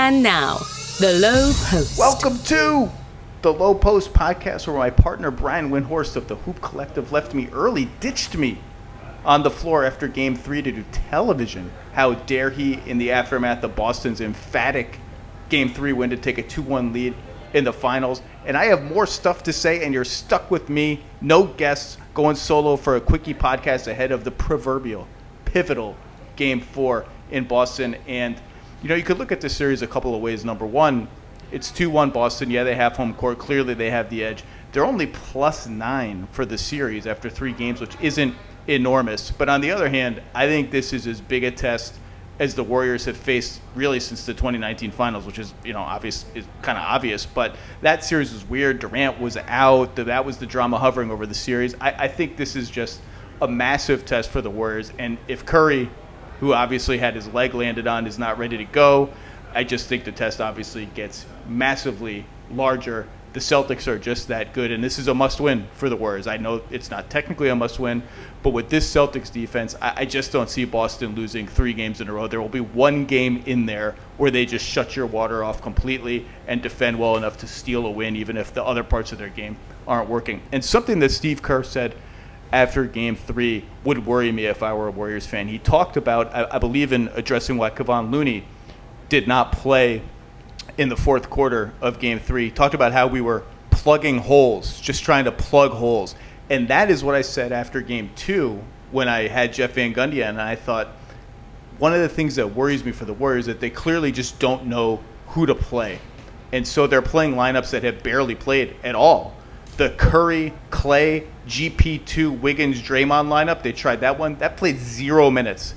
And now, The Low Post. Welcome to The Low Post podcast, where my partner Brian Windhorst of the Hoop Collective left me early, ditched me on the floor after Game 3 to do television. How dare he, in the aftermath of Boston's emphatic Game 3 win to take a 2-1 lead in the finals. And I have more stuff to say, and you're stuck with me. No guests, going solo for a quickie podcast ahead of the proverbial pivotal Game 4 in Boston. And you know, you could look at this series a couple of ways. Number one, it's 2-1 Boston. Yeah, they have home court. Clearly, they have the edge. They're only +9 for the series after 3 games, which isn't enormous. But on the other hand, I think this is as big a test as the Warriors have faced really since the 2019 finals, which is, kind of obvious. But that series was weird. Durant was out. That was the drama hovering over the series. I think this is just a massive test for the Warriors. And if Curry, who obviously had his leg landed on, is not ready to go, I just think the test obviously gets massively larger. The Celtics are just that good, and this is a must-win for the Warriors. I know it's not technically a must-win, but with this Celtics defense, I just don't see Boston losing 3 games in a row. There will be one game in there where they just shut your water off completely and defend well enough to steal a win, even if the other parts of their game aren't working. And something that Steve Kerr said after Game 3 would worry me if I were a Warriors fan. He talked about, I believe in addressing why Kevon Looney did not play in the fourth quarter of Game 3, talked about how we were plugging holes, just trying to plug holes. And that is what I said after Game 2 when I had Jeff Van Gundy, and I thought one of the things that worries me for the Warriors is that they clearly just don't know who to play. And so they're playing lineups that have barely played at all. The Curry, Clay, GP2, Wiggins, Draymond lineup, they tried that one. That played 0 minutes.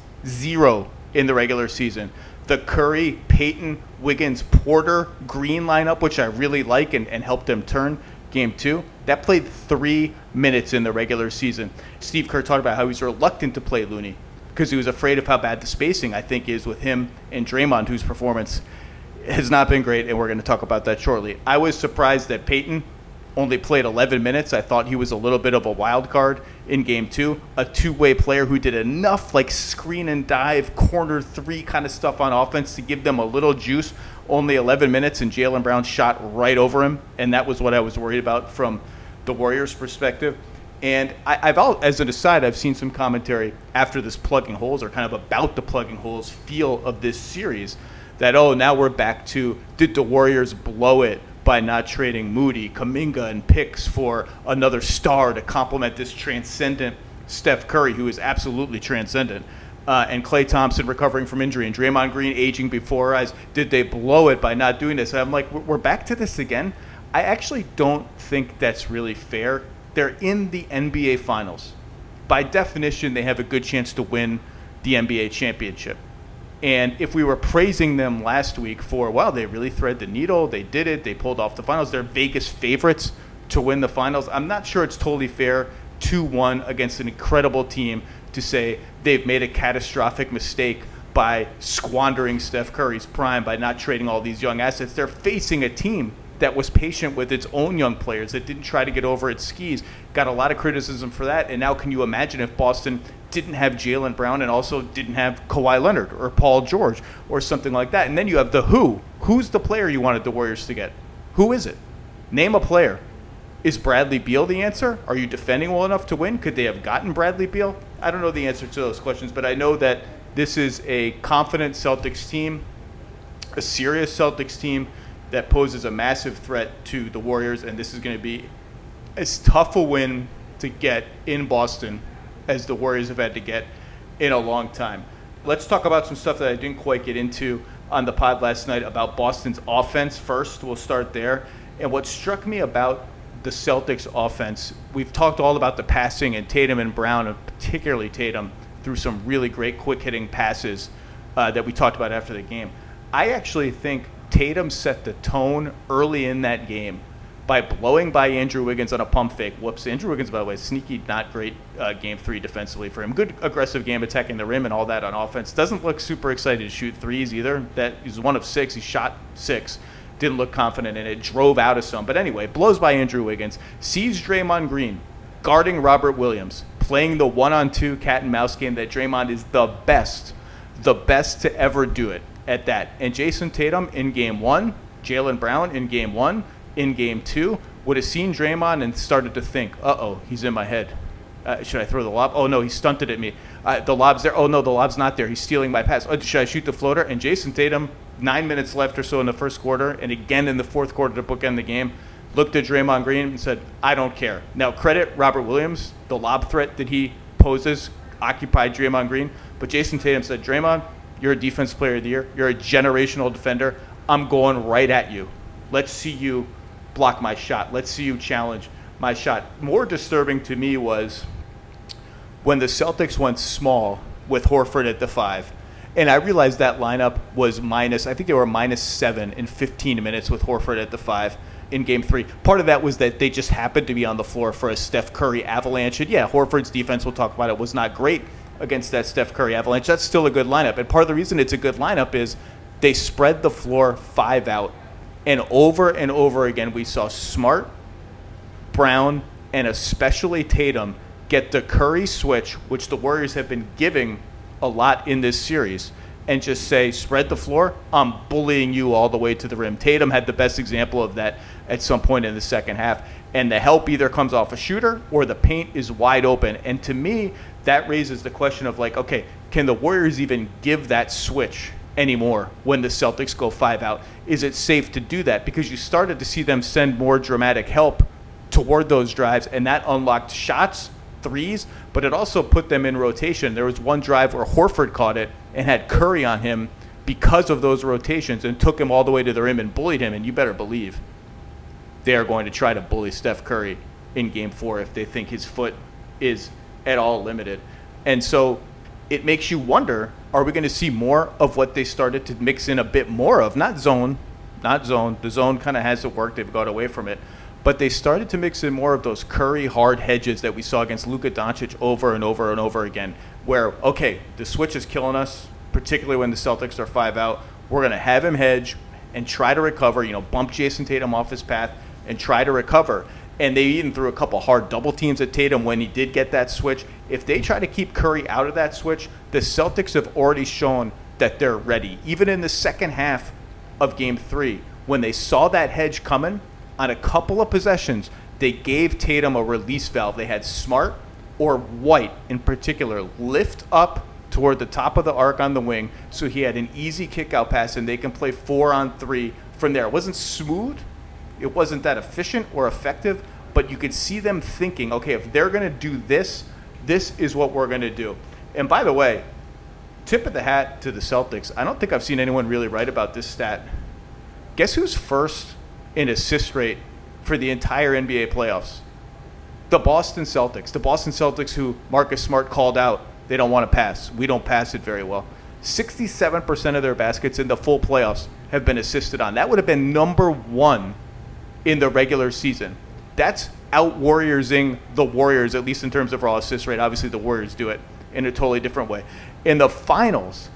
0 in the regular season. The Curry, Payton, Wiggins, Porter, Green lineup, which I really like and helped them turn Game 2, that played 3 minutes in the regular season. Steve Kerr talked about how he's reluctant to play Looney because he was afraid of how bad the spacing, I think, is with him and Draymond, whose performance has not been great, and we're going to talk about that shortly. I was surprised that Payton only played 11 minutes. I thought he was a little bit of a wild card in Game 2. A two-way player who did enough like screen and dive, corner 3 kind of stuff on offense to give them a little juice. Only 11 minutes, and Jaylen Brown shot right over him, and that was what I was worried about from the Warriors' perspective. And as an aside, I've seen some commentary after this plugging holes, or kind of about the plugging holes feel of this series, that, now we're back to, did the Warriors blow it by not trading Moody, Kuminga, and picks for another star to complement this transcendent Steph Curry, who is absolutely transcendent, and Klay Thompson recovering from injury, and Draymond Green aging before our eyes. Did they blow it by not doing this? And I'm like, we're back to this again? I actually don't think that's really fair. They're in the NBA Finals. By definition, they have a good chance to win the NBA championship. And if we were praising them last week for, wow, they really thread the needle, they did it, they pulled off the finals, they're Vegas favorites to win the finals, I'm not sure it's totally fair 2-1 against an incredible team to say they've made a catastrophic mistake by squandering Steph Curry's prime, by not trading all these young assets. They're facing a team that was patient with its own young players, that didn't try to get over its skis. Got a lot of criticism for that. And now can you imagine if Boston didn't have Jaylen Brown and also didn't have Kawhi Leonard or Paul George or something like that? And then you have the who. Who's the player you wanted the Warriors to get? Who is it? Name a player. Is Bradley Beal the answer? Are you defending well enough to win? Could they have gotten Bradley Beal? I don't know the answer to those questions, but I know that this is a confident Celtics team, a serious Celtics team that poses a massive threat to the Warriors, and this is going to be as tough a win to get in Boston as the Warriors have had to get in a long time. Let's talk about some stuff that I didn't quite get into on the pod last night about Boston's offense first. We'll start there. And what struck me about the Celtics offense, we've talked all about the passing, and Tatum and Brown, and particularly Tatum, threw some really great quick-hitting passes that we talked about after the game. I actually think Tatum set the tone early in that game by blowing by Andrew Wiggins on a pump fake. Whoops. Andrew Wiggins, by the way, sneaky, not great Game 3 defensively for him. Good aggressive game attacking the rim and all that on offense. Doesn't look super excited to shoot threes either. That he's 1 of 6. He shot 6. Didn't look confident in it. Drove out of some. But anyway, blows by Andrew Wiggins. Sees Draymond Green guarding Robert Williams, playing the 1-on-2 cat and mouse game that Draymond is the best to ever do it. at that. And Jason Tatum in game 1, Jaylen Brown in game 1, in game 2, would have seen Draymond and started to think, uh-oh, he's in my head. Should I throw the lob? Oh, no, he stunted at me. The lob's there. Oh, no, the lob's not there. He's stealing my pass. Oh, should I shoot the floater? And Jason Tatum, 9 minutes left or so in the first quarter, and again in the fourth quarter to bookend the game, looked at Draymond Green and said, I don't care. Now, credit Robert Williams, the lob threat that he poses occupied Draymond Green. But Jason Tatum said, Draymond, you're a defensive player of the year. You're a generational defender. I'm going right at you. Let's see you block my shot. Let's see you challenge my shot. More disturbing to me was when the Celtics went small with Horford at the 5. And I realized that lineup was I think they were -7 in 15 minutes with Horford at the 5 in game 3. Part of that was that they just happened to be on the floor for a Steph Curry avalanche. And yeah, Horford's defense, we'll talk about it, was not great against that Steph Curry avalanche. That's still a good lineup. And part of the reason it's a good lineup is they spread the floor 5 out. And over again, we saw Smart, Brown, and especially Tatum get the Curry switch, which the Warriors have been giving a lot in this series, and just say, spread the floor, I'm bullying you all the way to the rim. Tatum had the best example of that at some point in the second half. And the help either comes off a shooter or the paint is wide open. And to me, that raises the question of like, okay, can the Warriors even give that switch anymore when the Celtics go 5 out? Is it safe to do that? Because you started to see them send more dramatic help toward those drives, and that unlocked shots, threes, but it also put them in rotation. There was one drive where Horford caught it and had Curry on him because of those rotations and took him all the way to the rim and bullied him, and you better believe they are going to try to bully Steph Curry in game 4 if they think his foot is at all limited. And so it makes you wonder, are we going to see more of what they started to mix in a bit more of? Not zone. The zone kind of hasn't worked. They've got away from it. But they started to mix in more of those Curry hard hedges that we saw against Luka Doncic over and over and over again, where, okay, the switch is killing us, particularly when the Celtics are 5 out. We're going to have him hedge and try to recover, bump Jason Tatum off his path and try to recover. And they even threw a couple hard double teams at Tatum when he did get that switch. If they try to keep Curry out of that switch, the Celtics have already shown that they're ready. Even in the second half of game 3, when they saw that hedge coming, on a couple of possessions, they gave Tatum a release valve. They had Smart or White in particular lift up toward the top of the arc on the wing, so he had an easy kick-out pass, and they can play 4-on-3 from there. It wasn't smooth. It wasn't that efficient or effective, but you could see them thinking, okay, if they're going to do this, this is what we're going to do. And by the way, tip of the hat to the Celtics. I don't think I've seen anyone really write about this stat. Guess who's first in assist rate for the entire NBA playoffs? The Boston Celtics. The Boston Celtics, who Marcus Smart called out, they don't want to pass. We don't pass it very well. 67% of their baskets in the full playoffs have been assisted on. That would have been number 1 in the regular season. That's out-Warriorsing the Warriors, at least in terms of raw assist rate. Obviously, the Warriors do it in a totally different way. In the finals,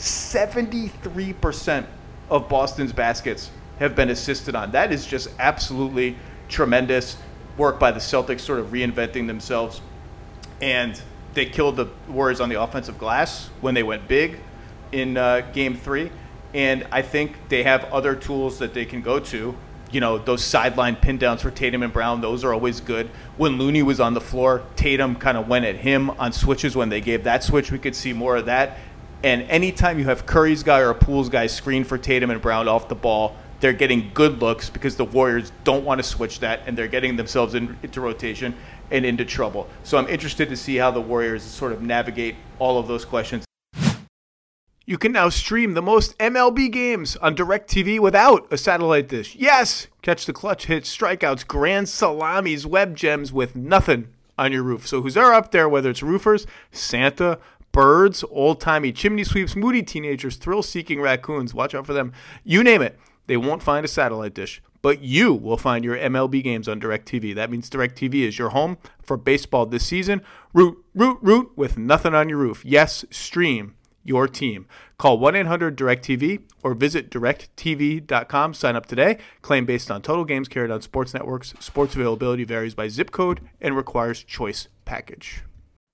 73% of Boston's baskets have been assisted on. That is just absolutely tremendous work by the Celtics, sort of reinventing themselves. And they killed the Warriors on the offensive glass when they went big in game 3. And I think they have other tools that they can go to. Those sideline pin downs for Tatum and Brown, those are always good. When Looney was on the floor, Tatum kind of went at him on switches. When they gave that switch, we could see more of that. And anytime you have Curry's guy or a Poole's guy screen for Tatum and Brown off the ball, they're getting good looks because the Warriors don't want to switch that, and they're getting themselves into rotation and into trouble. So I'm interested to see how the Warriors sort of navigate all of those questions. You can now stream the most MLB games on DirecTV without a satellite dish. Yes! Catch the clutch hits, strikeouts, grand salamis, web gems with nothing on your roof. So who's up there, whether it's roofers, Santa, birds, old-timey chimney sweeps, moody teenagers, thrill-seeking raccoons, watch out for them, you name it. They won't find a satellite dish, but you will find your MLB games on DirecTV. That means DirecTV is your home for baseball this season. Root with nothing on your roof. Yes, stream your team. Call 1-800-DIRECTV or visit directtv.com. Sign up today. Claim based on total games carried on sports networks. Sports availability varies by zip code and requires choice package.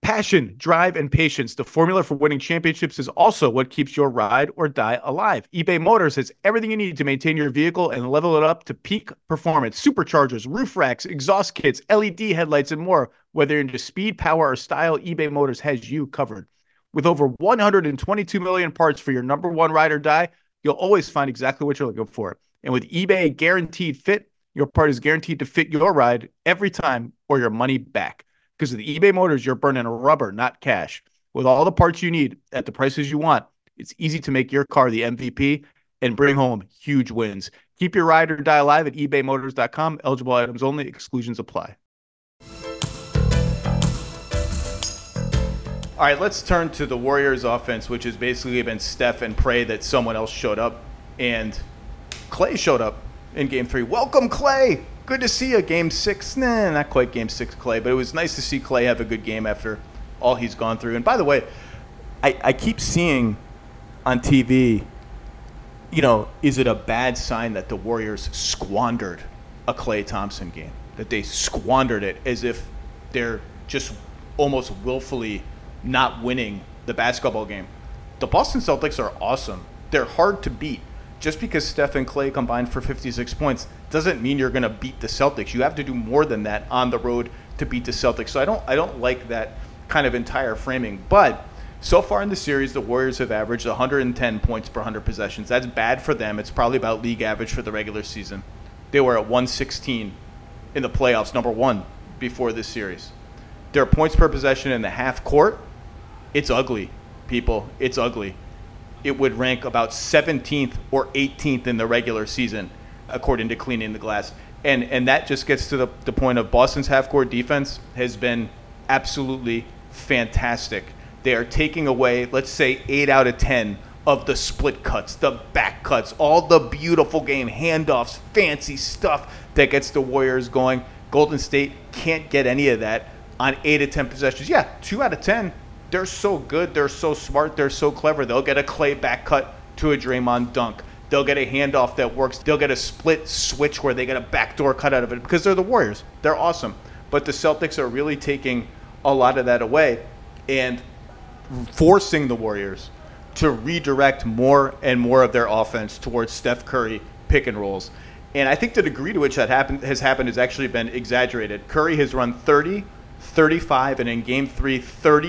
Passion, drive, and patience. The formula for winning championships is also what keeps your ride or die alive. eBay Motors has everything you need to maintain your vehicle and level it up to peak performance. Superchargers, roof racks, exhaust kits, LED headlights, and more. Whether you're into speed, power, or style, eBay Motors has you covered. With over 122 million parts for your number one ride or die, you'll always find exactly what you're looking for. And with eBay Guaranteed Fit, your part is guaranteed to fit your ride every time or your money back. Because with eBay Motors, you're burning rubber, not cash. With all the parts you need at the prices you want, it's easy to make your car the MVP and bring home huge wins. Keep your ride or die alive at ebaymotors.com. Eligible items only. Exclusions apply. All right, let's turn to the Warriors offense, which has basically been Steph and pray that someone else showed up. And Klay showed up in Game 3. Welcome, Klay. Good to see you. Game 6. Nah, not quite Game 6, Klay, but it was nice to see Klay have a good game after all he's gone through. And by the way, I keep seeing on TV, is it a bad sign that the Warriors squandered a Klay Thompson game? That they squandered it as if they're just almost willfully not winning the basketball game. The Boston Celtics are awesome. They're hard to beat. Just because Steph and Klay combined for 56 points doesn't mean you're going to beat the Celtics. You have to do more than that on the road to beat the Celtics. So I don't like that kind of entire framing. But so far in the series, the Warriors have averaged 110 points per 100 possessions. That's bad for them. It's probably about league average for the regular season. They were at 116 in the playoffs, number one, before this series. Their points per possession in the half court, it's ugly, people. It's ugly. It would rank about 17th or 18th in the regular season, according to Cleaning the Glass. And that just gets to the point of Boston's half-court defense has been absolutely fantastic. They are taking away, let's say, 8 out of 10 of the split cuts, the back cuts, all the beautiful game handoffs, fancy stuff that gets the Warriors going. Golden State can't get any of that on 8 of 10 possessions. Yeah, 2 out of 10. They're so good. They're so smart. They're so clever. They'll get a Klay back cut to a Draymond dunk. They'll get a handoff that works. They'll get a split switch where they get a backdoor cut out of it because they're the Warriors. They're awesome. But the Celtics are really taking a lot of that away and forcing the Warriors to redirect more and more of their offense towards Steph Curry pick and rolls. And I think the degree to which that has happened has actually been exaggerated. Curry has run 30, 35, and in Game 3,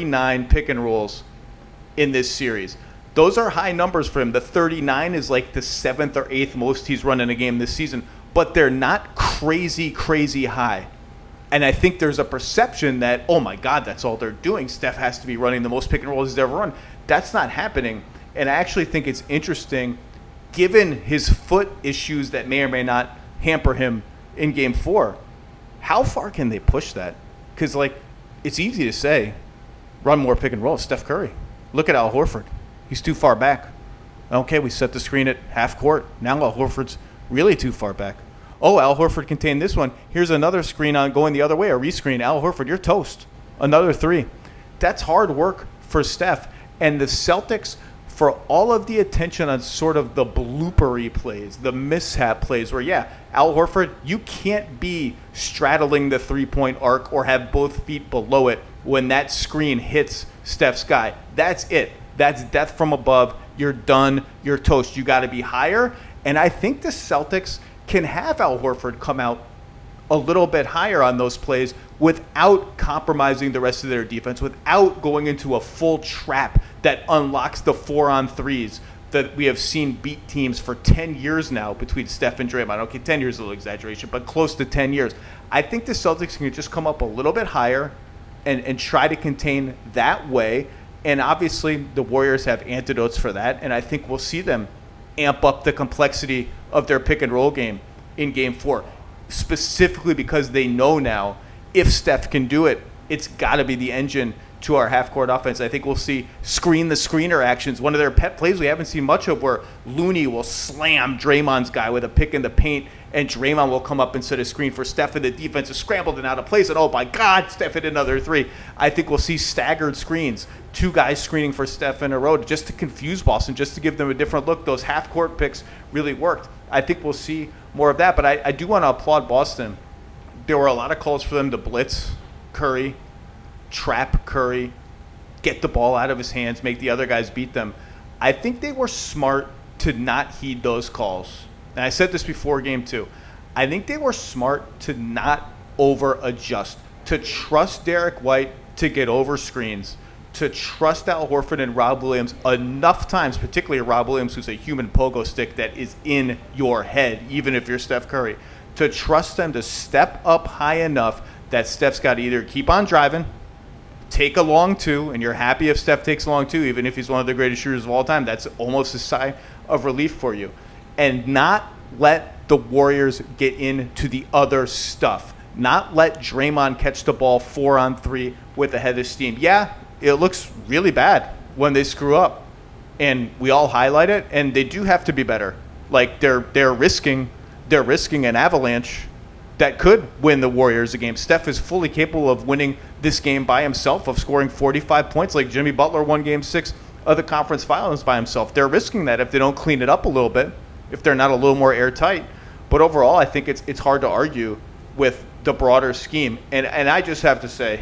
39 pick and rolls in this series. Those are high numbers for him. The 39 is like the 7th or 8th most he's run in a game this season, but they're not crazy, crazy high. And I think there's a perception that, oh my God, that's all they're doing. Steph has to be running the most pick and rolls he's ever run. That's not happening. And I actually think it's interesting, given his foot issues that may or may not hamper him in Game 4, how far can they push that? Because, it's easy to say, run more pick and roll. Steph Curry. Look at Al Horford. He's too far back. Okay, we set the screen at half court. Now Al Horford's really too far back. Oh, Al Horford contained this one. Here's another screen on going the other way, a rescreen. Al Horford, you're toast. Another 3. That's hard work for Steph. And the Celtics, for all of the attention on sort of the bloopery plays, the mishap plays where, Al Horford, you can't be straddling the three-point arc or have both feet below it when that screen hits Steph's guy. That's it. That's death from above. You're done. You're toast. You got to be higher. And I think the Celtics can have Al Horford come out a little bit higher on those plays without compromising the rest of their defense, without going into a full trap that unlocks the 4-on-3s that we have seen beat teams for 10 years now between Steph and Draymond. Okay, 10 years is a little exaggeration, but close to 10 years. I think the Celtics can just come up a little bit higher and try to contain that way. And obviously the Warriors have antidotes for that, and I think we'll see them amp up the complexity of their pick and roll game in Game 4, specifically because they know now if Steph can do it, it's got to be the engine to our half-court offense. I think we'll see screen-the-screener actions. One of their pet plays we haven't seen much of where Looney will slam Draymond's guy with a pick in the paint, and Draymond will come up and set a screen for Steph, and the defense is scrambled and out of place, and oh my God, Steph hit another 3. I think we'll see staggered screens, 2 guys screening for Steph in a row just to confuse Boston, just to give them a different look. Those half-court picks really worked. I think we'll see more of that, but I do want to applaud Boston. There were a lot of calls for them to blitz Curry trap Curry, get the ball out of his hands, make the other guys beat them. I think they were smart to not heed those calls. And I said this before game 2. I think they were smart to not over-adjust, to trust Derek White to get over screens, to trust Al Horford and Rob Williams enough times, particularly Rob Williams, who's a human pogo stick that is in your head, even if you're Steph Curry, to trust them to step up high enough that Steph's got to either keep on driving, take a long two, and you're happy if Steph takes a long two, even if he's one of the greatest shooters of all time. That's almost a sigh of relief for you. And not let the Warriors get into the other stuff. Not let Draymond catch the ball 4-on-3 with a head of steam. Yeah, it looks really bad when they screw up, and we all highlight it, and they do have to be better. Like they're risking an avalanche that could win the Warriors a game. Steph is fully capable of winning this game by himself, of scoring 45 points like Jimmy Butler won Game 6 of the conference finals by himself. They're risking that if they don't clean it up a little bit, if they're not a little more airtight. But overall, I think it's hard to argue with the broader scheme. And I just have to say,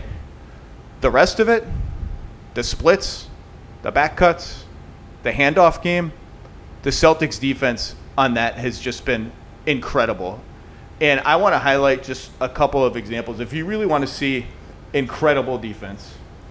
the rest of it, the splits, the back cuts, the handoff game, the Celtics defense on that has just been incredible. And I want to highlight just a couple of examples. If you really want to see incredible defense,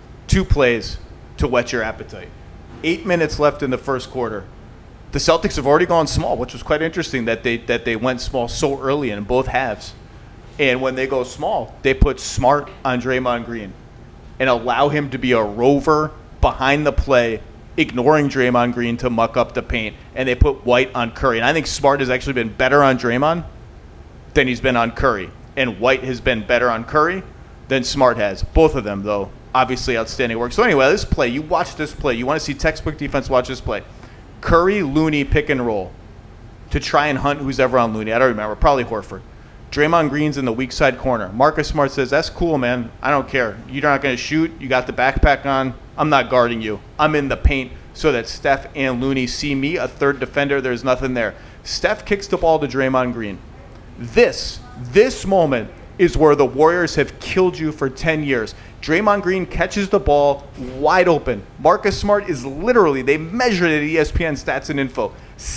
2 plays to whet your appetite. 8 minutes left in the first quarter. The Celtics have already gone small, which was quite interesting that they went small so early in both halves. And when they go small, they put Smart on Draymond Green and allow him to be a rover behind the play, ignoring Draymond Green to muck up the paint. And they put White on Curry. And I think Smart has actually been better on Draymond than he's been on Curry. And White has been better on Curry than Smart has. Both of them, though, obviously outstanding work. So anyway, this play, you watch this play. You want to see textbook defense, watch this play. Curry, Looney, pick and roll to try and hunt who's ever on Looney. I don't remember. Probably Horford. Draymond Green's in the weak side corner. Marcus Smart says, that's cool, man. I don't care. You're not going to shoot. You got the backpack on. I'm not guarding you. I'm in the paint so that Steph and Looney see me, a third defender. There's nothing there. Steph kicks the ball to Draymond Green. This moment is where the Warriors have killed you for 10 years. Draymond Green catches the ball wide open. Marcus Smart is literally, they measured it at ESPN Stats and Info,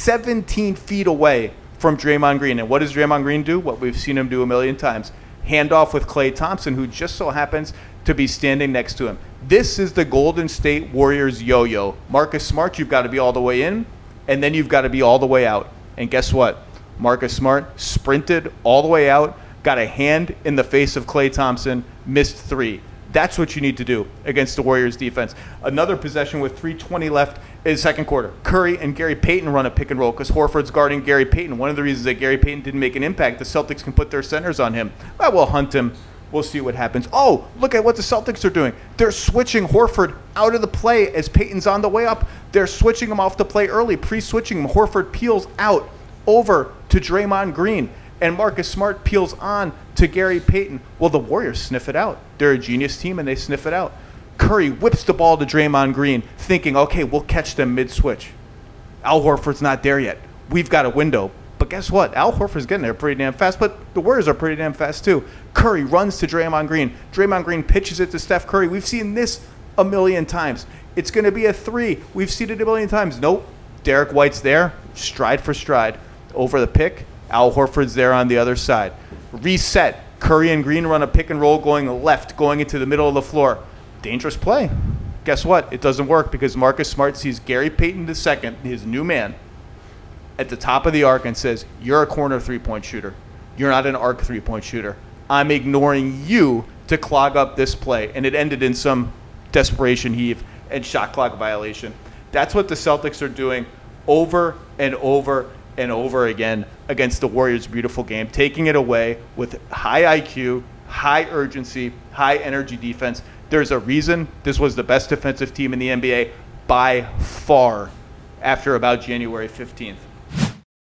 17 feet away from Draymond Green. And what does Draymond Green do? What we've seen him do a million times. Handoff with Klay Thompson, who just so happens to be standing next to him. This is the Golden State Warriors yo-yo. Marcus Smart, you've got to be all the way in, and then you've got to be all the way out. And guess what? Marcus Smart sprinted all the way out, got a hand in the face of Klay Thompson, missed 3. That's what you need to do against the Warriors defense. Another possession with 3:20 left is second quarter. Curry and Gary Payton run a pick and roll because Horford's guarding Gary Payton. One of the reasons that Gary Payton didn't make an impact, the Celtics can put their centers on him. Well, we'll hunt him. We'll see what happens. Oh, look at what the Celtics are doing. They're switching Horford out of the play as Payton's on the way up. They're switching him off the play early, pre-switching him. Horford peels out over to Draymond Green. And Marcus Smart peels on to Gary Payton. Well, the Warriors sniff it out. They're a genius team, and they sniff it out. Curry whips the ball to Draymond Green, thinking, okay, we'll catch them mid-switch. Al Horford's not there yet. We've got a window. But guess what? Al Horford's getting there pretty damn fast, but the Warriors are pretty damn fast too. Curry runs to Draymond Green. Draymond Green pitches it to Steph Curry. We've seen this a million times. It's going to be a 3. We've seen it a million times. Nope. Derek White's there, stride for stride. Over the pick. Al Horford's there on the other side. Reset. Curry and Green run a pick and roll going left, going into the middle of the floor. Dangerous play. Guess what? It doesn't work because Marcus Smart sees Gary Payton II, his new man, at the top of the arc and says, you're a corner three-point shooter. You're not an arc three-point shooter. I'm ignoring you to clog up this play. And it ended in some desperation heave and shot clock violation. That's what the Celtics are doing over and over and over again against the Warriors' beautiful game, taking it away with high IQ, high urgency, high energy defense. There's a reason this was the best defensive team in the NBA by far after about January 15th.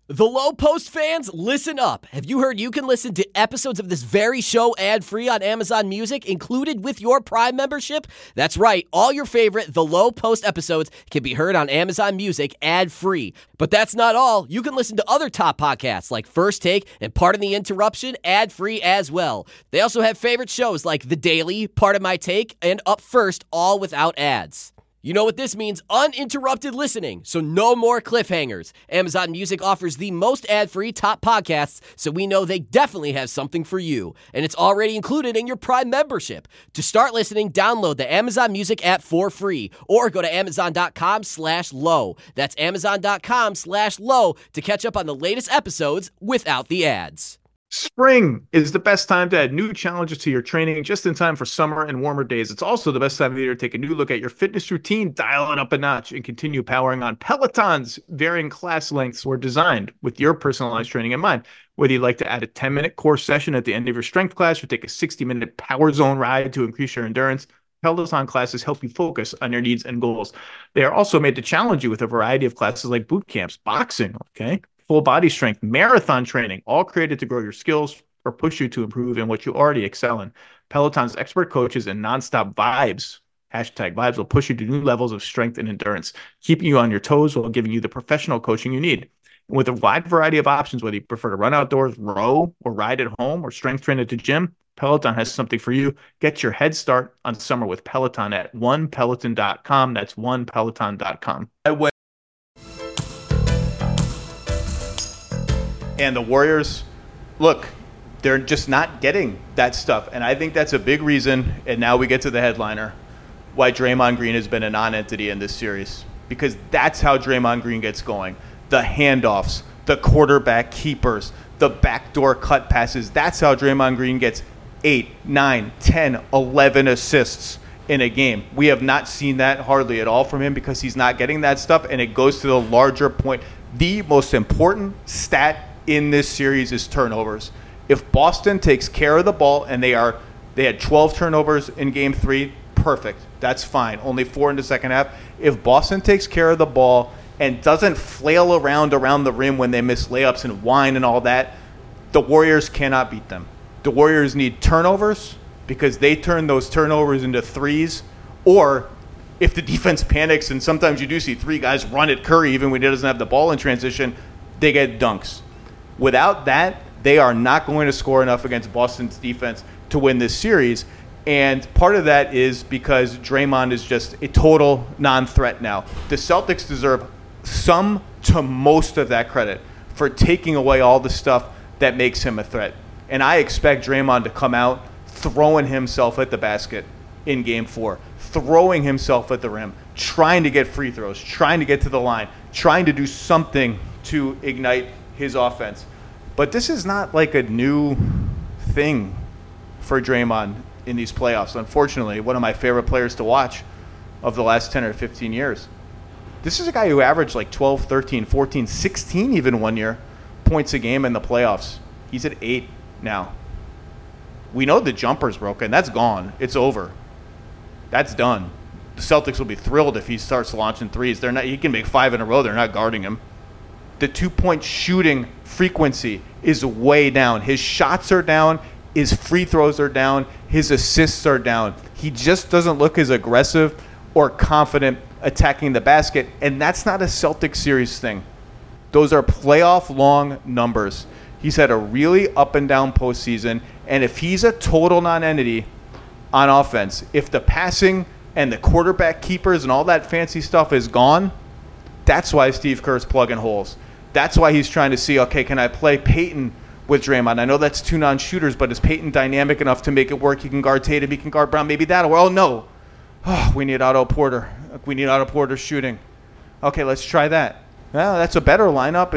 The Low Post fans, listen up. Have you heard you can listen to episodes of this very show ad-free on Amazon Music, included with your Prime membership? That's right. All your favorite The Low Post episodes can be heard on Amazon Music ad-free. But that's not all. You can listen to other top podcasts like First Take and Pardon the Interruption ad-free as well. They also have favorite shows like The Daily, Pardon My Take, and Up First, all without ads. You know what this means? Uninterrupted listening, so no more cliffhangers. Amazon Music offers the most ad-free top podcasts, so we know they definitely have something for you. And it's already included in your Prime membership. To start listening, download the Amazon Music app for free, or go to amazon.com/low. That's amazon.com/low to catch up on the latest episodes without the ads. Spring is the best time to add new challenges to your training just in time for summer and warmer days. It's also the best time of the year to take a new look at your fitness routine, dial it up a notch, and continue powering on. Peloton's varying class lengths were designed with your personalized training in mind. Whether you'd like to add a 10-minute core session at the end of your strength class or take a 60-minute power zone ride to increase your endurance, Peloton classes help you focus on your needs and goals. They are also made to challenge you with a variety of classes like boot camps, boxing, full body strength, marathon training, all created to grow your skills or push you to improve in what you already excel in. Peloton's expert coaches and nonstop vibes, #vibes, will push you to new levels of strength and endurance, keeping you on your toes while giving you the professional coaching you need. And with a wide variety of options, whether you prefer to run outdoors, row, or ride at home, or strength train at the gym, Peloton has something for you. Get your head start on summer with Peloton at onepeloton.com. That's onepeloton.com. And the Warriors, look, they're just not getting that stuff. And I think that's a big reason, and now we get to the headliner, why Draymond Green has been a non-entity in this series. Because that's how Draymond Green gets going. The handoffs, the quarterback keepers, the backdoor cut passes. That's how Draymond Green gets 8, 9, 10, 11 assists in a game. We have not seen that hardly at all from him because he's not getting that stuff, and it goes to the larger point. The most important stat in this series is turnovers. If Boston takes care of the ball, and they had 12 turnovers in game 3, perfect. That's fine. Only 4 in the second half. If Boston takes care of the ball and doesn't flail around the rim when they miss layups and whine and all that, the Warriors cannot beat them. The Warriors need turnovers because they turn those turnovers into threes, or if the defense panics, and sometimes you do see 3 guys run at Curry even when he doesn't have the ball in transition, they get dunks. Without that, they are not going to score enough against Boston's defense to win this series. And part of that is because Draymond is just a total non-threat now. The Celtics deserve some to most of that credit for taking away all the stuff that makes him a threat. And I expect Draymond to come out throwing himself at the basket in game 4, throwing himself at the rim, trying to get free throws, trying to get to the line, trying to do something to ignite his offense. But this is not like a new thing for Draymond in these playoffs. Unfortunately, one of my favorite players to watch of the last 10 or 15 years. This is a guy who averaged like 12, 13, 14, 16 even one year points a game in the playoffs. He's at 8 now. We know the jumper's broken. That's gone. It's over. That's done. The Celtics will be thrilled if he starts launching threes. He can make 5 in a row. They're not guarding him. The 2-point shooting frequency is way down. His shots are down. His free throws are down. His assists are down. He just doesn't look as aggressive or confident attacking the basket. And that's not a Celtics series thing. Those are playoff-long numbers. He's had a really up-and-down postseason. And if he's a total non-entity on offense, if the passing and the quarterback keepers and all that fancy stuff is gone, that's why Steve Kerr's plugging holes. That's why he's trying to see, okay, can I play Peyton with Draymond? I know that's 2 non-shooters, but is Peyton dynamic enough to make it work? He can guard Tatum, he can guard Brown. Maybe that'll work. Oh, no. Oh, we need Otto Porter. We need Otto Porter shooting. Okay, let's try that. Well, that's a better lineup.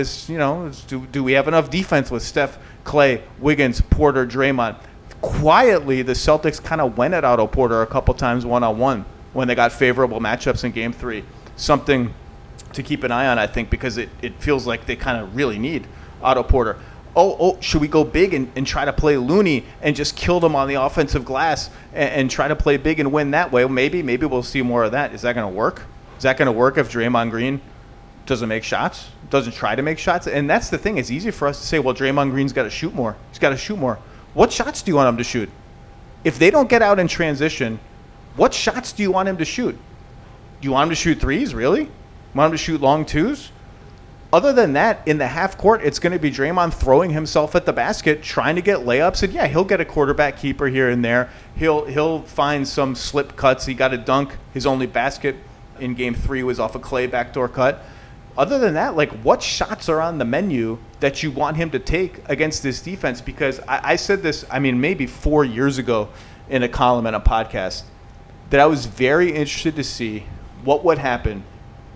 Do we have enough defense with Steph, Clay, Wiggins, Porter, Draymond? Quietly, the Celtics kind of went at Otto Porter a couple times one-on-one when they got favorable matchups in Game 3. Something to keep an eye on, I think, because it feels like they kind of really need Otto Porter. Should we go big and try to play Looney and just kill them on the offensive glass and try to play big and win that way? Well, maybe we'll see more of that. Is that going to work? Is that going to work if Draymond Green doesn't make shots? doesn't try to make shots. And that's the thing. It's easy for us to say, well, Draymond Green's got to shoot more. He's got to shoot more. What shots do you want him to shoot? If they don't get out in transition, what shots do you want him to shoot? Do you want him to shoot threes, really? Want him to shoot long twos? Other than that, in the half court, it's going to be Draymond throwing himself at the basket, trying to get layups. And, yeah, he'll get a quarterback keeper here and there. He'll find some slip cuts. He got a dunk. His only basket in Game 3 was off a Clay backdoor cut. Other than that, like, what shots are on the menu that you want him to take against this defense? Because I said this, maybe 4 years ago in a column and a podcast, that I was very interested to see what would happen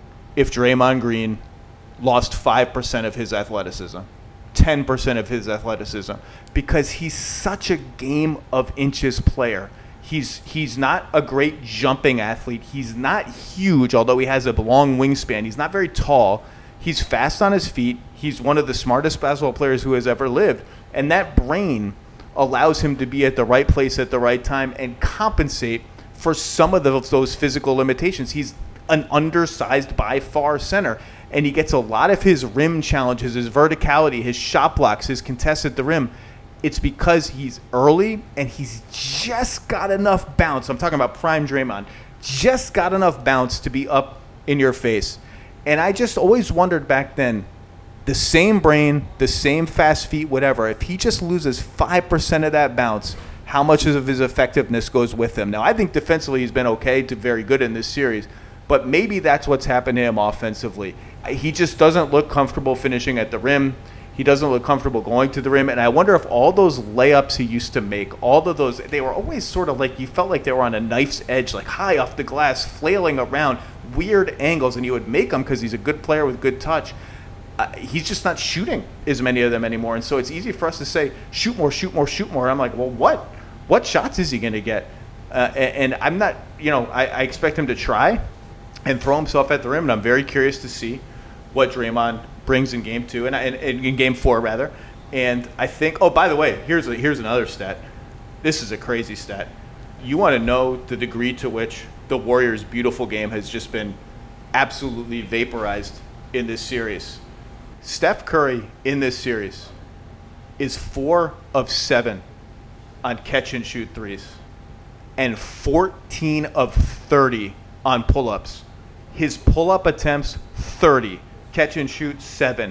if Draymond Green lost 5% of his athleticism, 10% of his athleticism, because he's such a game of inches player. He's not a great jumping athlete. He's not huge, although he has a long wingspan. He's not very tall. He's fast on his feet. He's one of the smartest basketball players who has ever lived. And that brain allows him to be at the right place at the right time and compensate for some of those physical limitations. He's an undersized by far center, and he gets a lot of his rim challenges, his verticality, his shot blocks, his contests at the rim. It's because he's early and he's just got enough bounce. I'm talking about prime Draymond. Just got enough bounce to be up in your face. And I just always wondered back then, the same brain, the same fast feet, whatever, if he just loses 5% of that bounce, how much of his effectiveness goes with him? Now, I think defensively he's been okay to very good in this series, but maybe that's what's happened to him offensively. He just doesn't look comfortable finishing at the rim. He doesn't look comfortable going to the rim. And I wonder if all those layups he used to make, all of those, they were always sort of like, you felt like they were on a knife's edge, like high off the glass, flailing around, weird angles, and he would make them because he's a good player with good touch. He's just not shooting as many of them anymore. And so it's easy for us to say, shoot more, shoot more, shoot more. I'm like, well, what shots is he going to get? And I'm not, I expect him to try and throw himself at the rim, and I'm very curious to see what Draymond brings in Game 2 and in Game 4 rather. And I think, oh, by the way, here's another stat. This is a crazy stat. You want to know the degree to which the Warriors' beautiful game has just been absolutely vaporized in this series. Steph Curry in this series is 4 of 7 on catch and shoot threes and 14 of 30 on pull-ups. His pull-up attempts, 30. Catch and shoot, 7.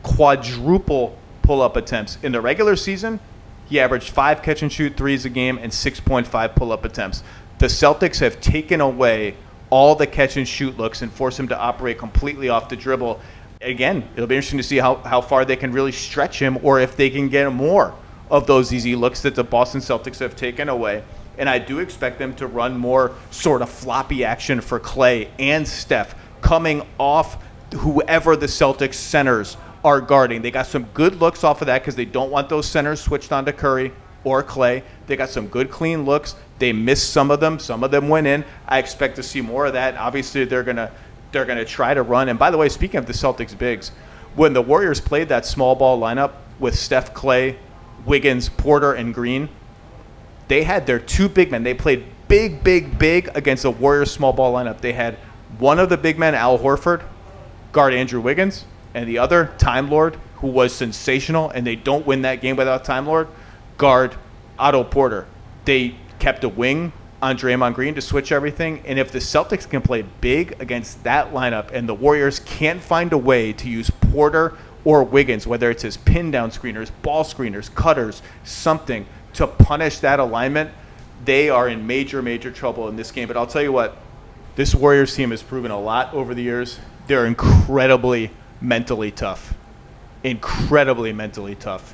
Quadruple pull-up attempts. In the regular season, he averaged 5 catch and shoot threes a game and 6.5 pull-up attempts. The Celtics have taken away all the catch and shoot looks and forced him to operate completely off the dribble. Again, it'll be interesting to see how far they can really stretch him, or if they can get more of those easy looks that the Boston Celtics have taken away. And I do expect them to run more sort of floppy action for Clay and Steph coming off whoever the Celtics centers are guarding. They got some good looks off of that because they don't want those centers switched onto Curry or Clay. They got some good clean looks. They missed some of them. Some of them went in. I expect to see more of that. Obviously, they're gonna try to run. And by the way, speaking of the Celtics bigs, when the Warriors played that small ball lineup with Steph, Clay, Wiggins, Porter, and Green, they had their 2 big men. They played big against the Warriors small ball lineup. They had one of the big men, Al Horford, guard Andrew Wiggins, and the other, Time Lord, who was sensational, and they don't win that game without Time Lord, guard Otto Porter. They kept a wing on Draymond Green to switch everything, and if the Celtics can play big against that lineup and the Warriors can't find a way to use Porter or Wiggins, whether it's as pin down screeners, ball screeners, cutters, something, to punish that alignment, they are in major trouble in this game. But I'll tell you what, this Warriors team has proven a lot over the years. They're incredibly mentally tough. Incredibly mentally tough.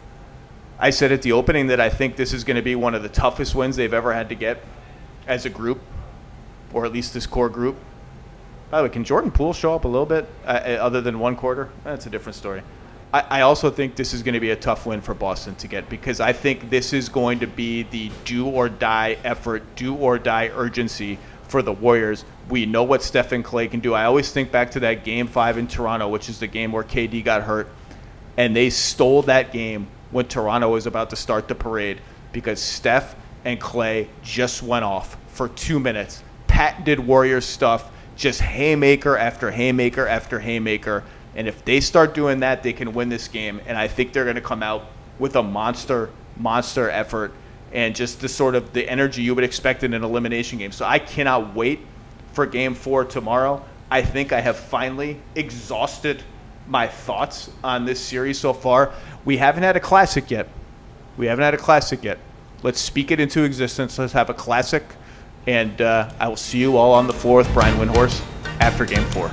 I said at the opening that I think this is going to be one of the toughest wins they've ever had to get as a group, or at least this core group. By the way, can Jordan Poole show up a little bit other than one quarter? That's a different story. I also think this is going to be a tough win for Boston to get, because I think this is going to be the do-or-die effort, do-or-die urgency for the Warriors. We know what Steph and Clay can do. I always think back to that Game 5 in Toronto, which is the game where KD got hurt, and they stole that game when Toronto was about to start the parade because Steph and Clay just went off for 2 minutes. Patented Warriors stuff, just haymaker after haymaker after haymaker. And if they start doing that, they can win this game. And I think they're going to come out with a monster effort and just the sort of the energy you would expect in an elimination game. So I cannot wait for Game 4 tomorrow. I think I have finally exhausted my thoughts on this series so far. We haven't had a classic yet. Let's speak it into existence. Let's have a classic. And I will see you all on the floor with Brian Windhorst after Game 4.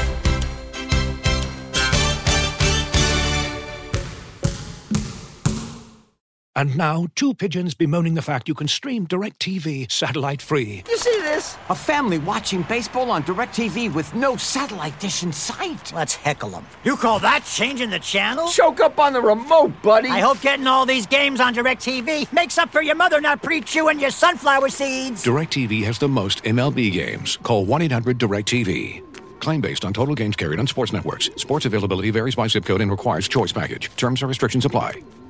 And now, two pigeons bemoaning the fact you can stream DirecTV satellite-free. You see this? A family watching baseball on DirecTV with no satellite dish in sight. Let's heckle them. You call that changing the channel? Choke up on the remote, buddy. I hope getting all these games on DirecTV makes up for your mother not pre-chewing your sunflower seeds. DirecTV has the most MLB games. Call 1-800-DirecTV. Claim based on total games carried on sports networks. Sports availability varies by zip code and requires choice package. Terms and restrictions apply.